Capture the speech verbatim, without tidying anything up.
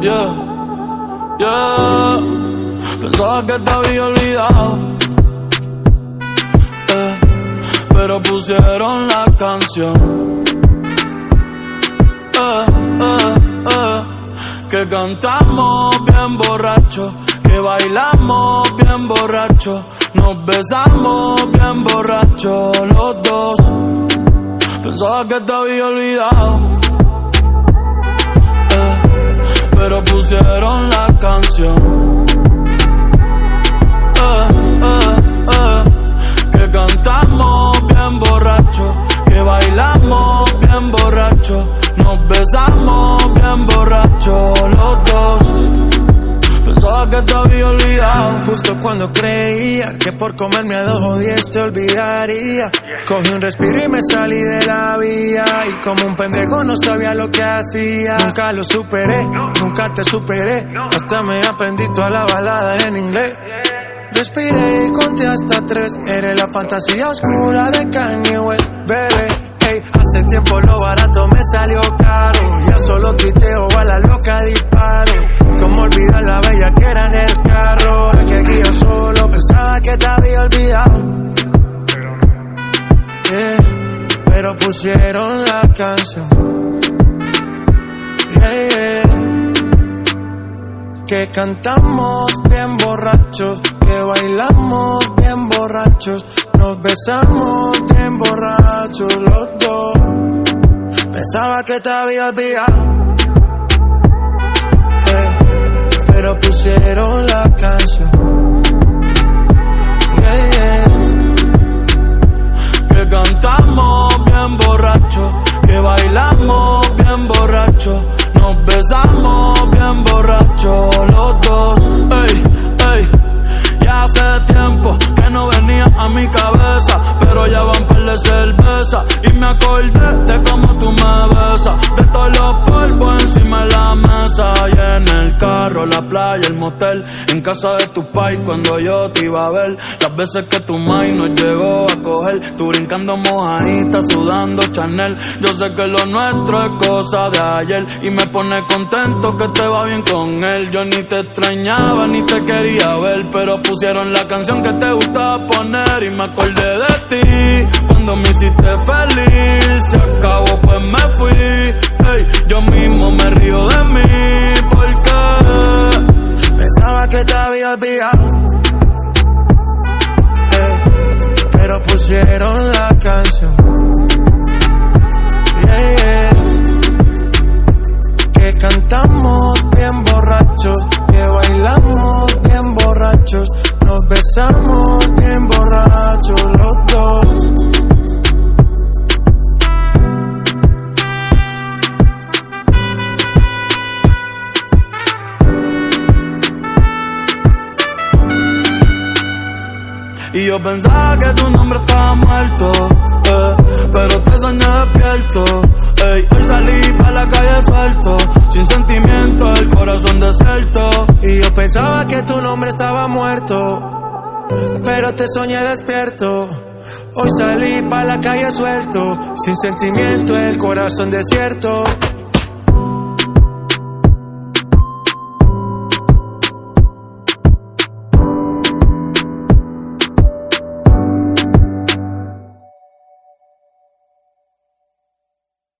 Yeah, yeah. Pensaba que te había olvidado, eh, pero pusieron la canción, eh, eh, eh, que cantamos bien borrachos, que bailamos bien borrachos, nos besamos bien borrachos los dos. Pensaba que te había olvidado, eh, pero pusieron la canción, eh, eh, eh, que cantamos bien borrachos, que bailamos bien borrachos, nos besamos bien borrachos los dos. Pensaba que te había olvidado, justo cuando creía que por comerme a dos o diez te olvidaría. Cogí un respiro y me salí de la vía, y como un pendejo no sabía lo que hacía. Nunca lo superé, nunca te superé, hasta me aprendí toda la balada en inglés. Respiré y conté hasta tres, eres la fantasía oscura de Kanye West, bebé. Hey, hace tiempo lo barato me salió caro, ya solo tuiteo a la loca disparo. Cómo olvidar la bella que era en el carro, la que guío solo pensaba que te había olvidado, yeah, pero pusieron la canción, yeah, yeah, que cantamos bien borrachos, que bailamos bien borrachos, nos besamos bien borrachos los dos. Pensaba que te había olvidado, eh, pero pusieron la canción, yeah, yeah, que cantamos bien borrachos, que bailamos bien borrachos, nos besamos bien borrachos los dos. Ey, ey, ya hace tiempo que no venía a mi cabeza, pero ya van par de cerveza y me acordé de cómo tú me besas, de todos los polvos encima de la mesa, y en el carro, la playa, el motel, en casa de tu pai cuando yo te iba a ver, las veces que tu mai nos llegó a coger, tú brincando mojadita, sudando Chanel. Yo sé que lo nuestro es cosa de ayer y me pone contento que te va bien con él. Yo ni te extrañaba ni te quería ver, pero pusieron la canción que te gustaba poner y me acordé de ti cuando me hiciste feliz. Se acabó pues me fui, hey, yo mismo me río de mí porque pensaba que te había olvidado, hey, pero pusieron la canción, yeah, yeah, que cantamos bien borrachos, que bailamos bien borrachos, nos besamos bien borrachos los dos. Y yo pensaba que tu nombre estaba muerto, eh, pero te soñé despierto. Ey, hoy salí pa' la calle suelto, sin sentimiento, el corazón desierto. Y yo pensaba que tu nombre estaba muerto, pero te soñé despierto. Hoy salí pa' la calle suelto, sin sentimiento, el corazón desierto.